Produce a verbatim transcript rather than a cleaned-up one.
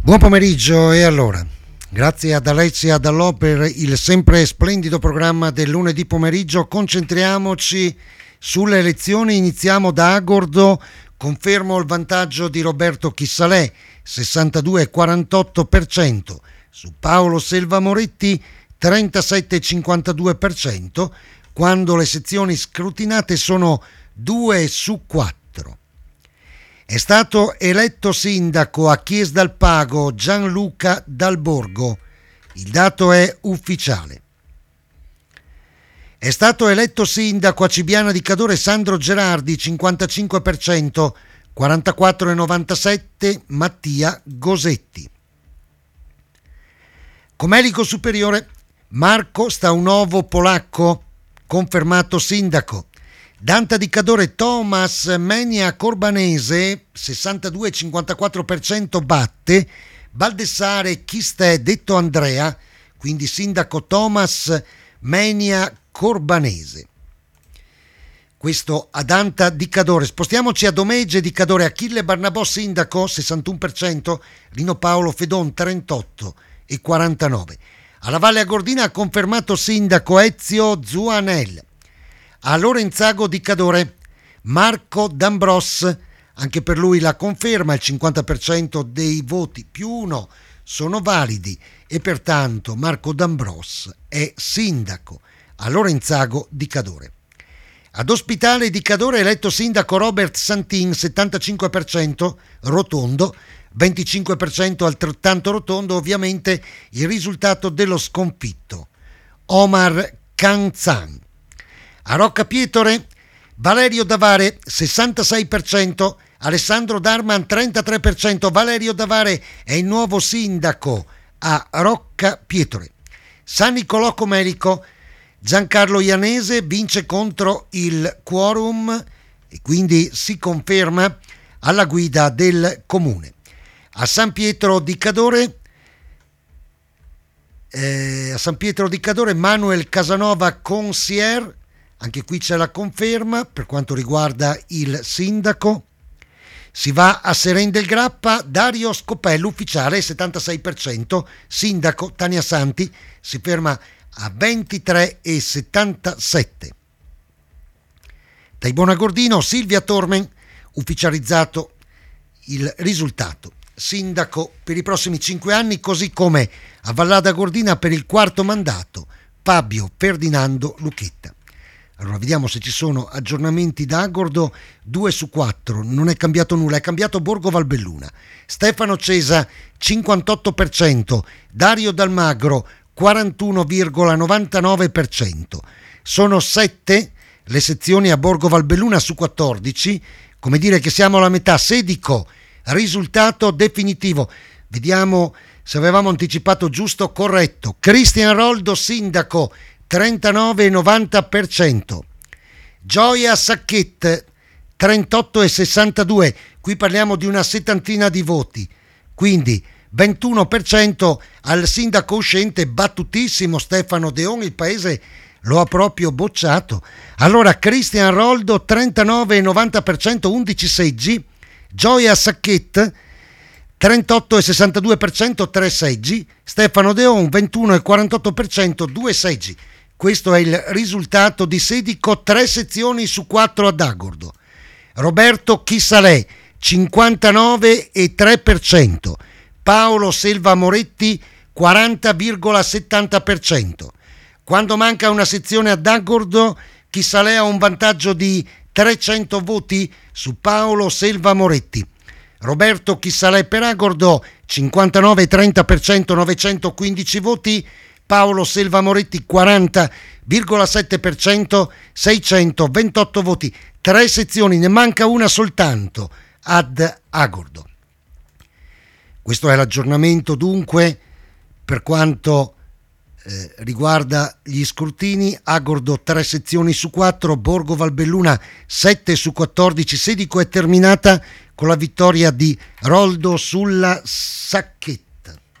Buon pomeriggio e allora, grazie ad Alessia Dallò per il sempre splendido programma del lunedì pomeriggio. Concentriamoci sulle elezioni, iniziamo da Agordo. Confermo il vantaggio di Roberto Chissalè, sessantadue virgola quarantotto per cento, su Paolo Selva Moretti trentasette virgola cinquantadue per cento, quando le sezioni scrutinate sono due su quattro. È stato eletto sindaco a Chies dal Pago Gianluca Dal Borgo. Il dato è ufficiale. È stato eletto sindaco a Cibiana di Cadore Sandro Gerardi, cinquantacinque per cento, quarantaquattro virgola novantasette Mattia Gosetti. Comelico Superiore Marco Staunovo Polacco, confermato sindaco. Danta di Cadore Thomas Menia Corbanese, sessantadue virgola cinquantaquattro per cento batte. Baldessare Chistè detto Andrea, quindi sindaco Thomas Menia Corbanese. Questo a Danta di Cadore. Spostiamoci a Domegge di Cadore. Achille Barnabò sindaco, sessantuno per cento, Lino Paolo Fedon trentotto virgola quarantanove. Alla Valle Agordina ha confermato sindaco Ezio Zuanel. A Lorenzago di Cadore Marco D'Ambros, anche per lui la conferma, il cinquanta per cento dei voti più uno sono validi e pertanto Marco D'Ambros è sindaco a Lorenzago di Cadore. Ad Ospitale di Cadore eletto sindaco Robert Santin, settantacinque per cento rotondo, venticinque per cento altrettanto rotondo, ovviamente il risultato dello sconfitto Omar Canzan. A Rocca Pietore Valerio Davare sessantasei per cento, Alessandro Darman trentatré per cento. Valerio Davare è il nuovo sindaco a Rocca Pietore. San Nicolò Comelico Giancarlo Ianese vince contro il quorum e quindi si conferma alla guida del comune. A San Pietro di Cadore eh, a San Pietro di Cadore Manuel Casanova Consier, anche qui c'è la conferma per quanto riguarda il sindaco. Si va a Seren del Grappa, Dario Scopello ufficiale settantasei per cento, sindaco Tania Santi si ferma a ventitré virgola settantasette. Dai Bonagordino Silvia Tormen, ufficializzato il risultato, sindaco per i prossimi cinque anni, così come a Vallada Gordina per il quarto mandato Fabio Ferdinando Lucchetta. Allora vediamo se ci sono aggiornamenti da Agordo. Due su quattro, non è cambiato nulla, è cambiato Borgo Valbelluna. Stefano Cesa cinquantotto per cento, Dario Dalmagro quarantuno virgola novantanove per cento. Sono sette le sezioni a Borgo Valbelluna su quattordici, come dire che siamo alla metà. Sedico, risultato definitivo. Vediamo se avevamo anticipato giusto, corretto. Cristian Roldo sindaco trentanove virgola novanta per cento. Gioia Sacchet trentotto virgola sessantadue, qui parliamo di una settantina di voti, quindi ventuno per cento al sindaco uscente, battutissimo Stefano Deon, il paese lo ha proprio bocciato. Allora Cristian Roldo trentanove virgola novanta per cento, undici seggi. Gioia Sacchet trentotto virgola sessantadue per cento, tre seggi. Stefano Deon ventuno virgola quarantotto per cento, due seggi. Questo è il risultato di Sedico, tre sezioni su quattro ad Agordo. Roberto Chissalè cinquantanove virgola tre per cento, Paolo Selva Moretti quaranta virgola settanta per cento. Quando manca una sezione ad Agordo, Chissalè ha un vantaggio di trecento voti su Paolo Selva Moretti. Roberto Chissalè per Agordo cinquantanove virgola trenta per cento, novecentoquindici voti. Paolo Selva Moretti quaranta virgola sette per cento, seicentoventotto voti. Tre sezioni, ne manca una soltanto ad Agordo. Questo è l'aggiornamento dunque per quanto eh, riguarda gli scrutini. Agordo tre sezioni su quattro, Borgo Valbelluna sette su quattordici. Sedico è terminata con la vittoria di Roldo sulla Sacchetta.